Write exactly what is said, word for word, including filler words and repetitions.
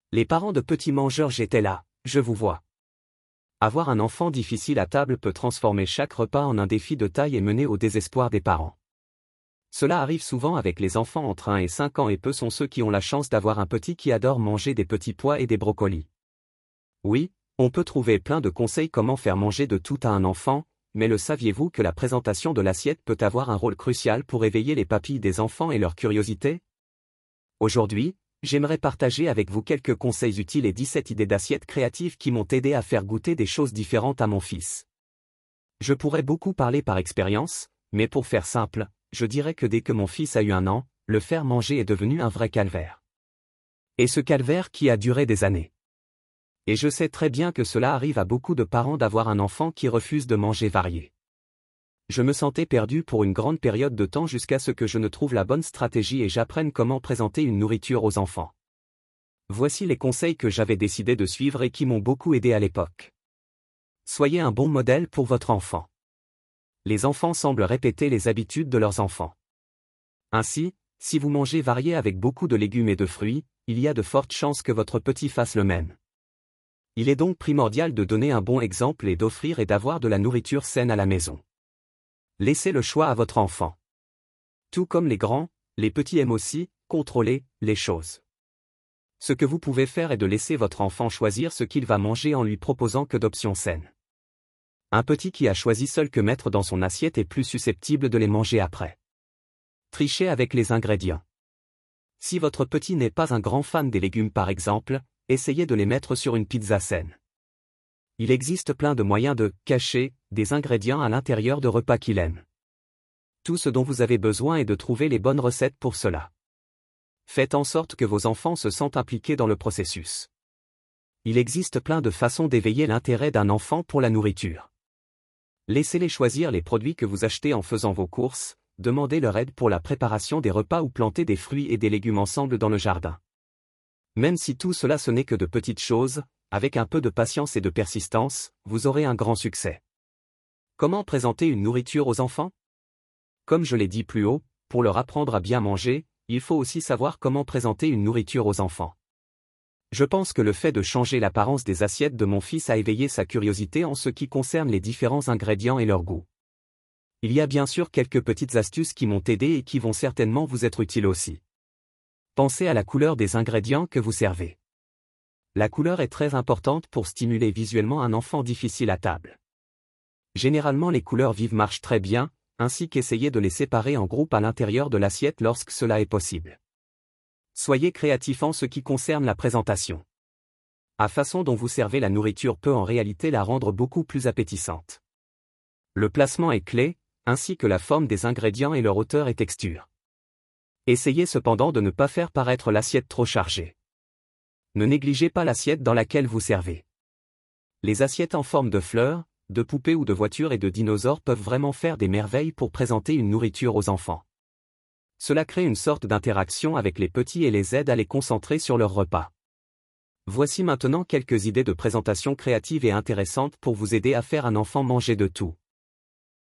Les parents de petits mangeurs, j'étais là, je vous vois. Avoir un enfant difficile à table peut transformer chaque repas en un défi de taille et mener au désespoir des parents. Cela arrive souvent avec les enfants entre un et cinq ans et peu sont ceux qui ont la chance d'avoir un petit qui adore manger des petits pois et des brocolis. Oui, on peut trouver plein de conseils comment faire manger de tout à un enfant, mais le saviez-vous que la présentation de l'assiette peut avoir un rôle crucial pour éveiller les papilles des enfants et leur curiosité? Aujourd'hui, j'aimerais partager avec vous quelques conseils utiles et dix-sept idées d'assiettes créatives qui m'ont aidé à faire goûter des choses différentes à mon fils. Je pourrais beaucoup parler par expérience, mais pour faire simple, je dirais que dès que mon fils a eu un an, le faire manger est devenu un vrai calvaire. Et ce calvaire qui a duré des années. Et je sais très bien que cela arrive à beaucoup de parents d'avoir un enfant qui refuse de manger varié. Je me sentais perdu pour une grande période de temps jusqu'à ce que je ne trouve la bonne stratégie et j'apprenne comment présenter une nourriture aux enfants. Voici les conseils que j'avais décidé de suivre et qui m'ont beaucoup aidé à l'époque. Soyez un bon modèle pour votre enfant. Les enfants semblent répéter les habitudes de leurs enfants. Ainsi, si vous mangez varié avec beaucoup de légumes et de fruits, il y a de fortes chances que votre petit fasse le même. Il est donc primordial de donner un bon exemple et d'offrir et d'avoir de la nourriture saine à la maison. Laissez le choix à votre enfant. Tout comme les grands, les petits aiment aussi contrôler les choses. Ce que vous pouvez faire est de laisser votre enfant choisir ce qu'il va manger en lui proposant que d'options saines. Un petit qui a choisi seul que mettre dans son assiette est plus susceptible de les manger après. Trichez avec les ingrédients. Si votre petit n'est pas un grand fan des légumes par exemple, essayez de les mettre sur une pizza saine. Il existe plein de moyens de cacher des ingrédients à l'intérieur de repas qu'il aime. Tout ce dont vous avez besoin est de trouver les bonnes recettes pour cela. Faites en sorte que vos enfants se sentent impliqués dans le processus. Il existe plein de façons d'éveiller l'intérêt d'un enfant pour la nourriture. Laissez-les choisir les produits que vous achetez en faisant vos courses, demandez leur aide pour la préparation des repas ou plantez des fruits et des légumes ensemble dans le jardin. Même si tout cela ce n'est que de petites choses, avec un peu de patience et de persistance, vous aurez un grand succès. Comment présenter une nourriture aux enfants? Comme je l'ai dit plus haut, pour leur apprendre à bien manger, il faut aussi savoir comment présenter une nourriture aux enfants. Je pense que le fait de changer l'apparence des assiettes de mon fils a éveillé sa curiosité en ce qui concerne les différents ingrédients et leur goût. Il y a bien sûr quelques petites astuces qui m'ont aidé et qui vont certainement vous être utiles aussi. Pensez à la couleur des ingrédients que vous servez. La couleur est très importante pour stimuler visuellement un enfant difficile à table. Généralement les couleurs vives marchent très bien, ainsi qu'essayez de les séparer en groupes à l'intérieur de l'assiette lorsque cela est possible. Soyez créatif en ce qui concerne la présentation. La façon dont vous servez la nourriture peut en réalité la rendre beaucoup plus appétissante. Le placement est clé, ainsi que la forme des ingrédients et leur hauteur et texture. Essayez cependant de ne pas faire paraître l'assiette trop chargée. Ne négligez pas l'assiette dans laquelle vous servez. Les assiettes en forme de fleurs, de poupées ou de voitures et de dinosaures peuvent vraiment faire des merveilles pour présenter une nourriture aux enfants. Cela crée une sorte d'interaction avec les petits et les aide à les concentrer sur leur repas. Voici maintenant quelques idées de présentation créatives et intéressantes pour vous aider à faire un enfant manger de tout.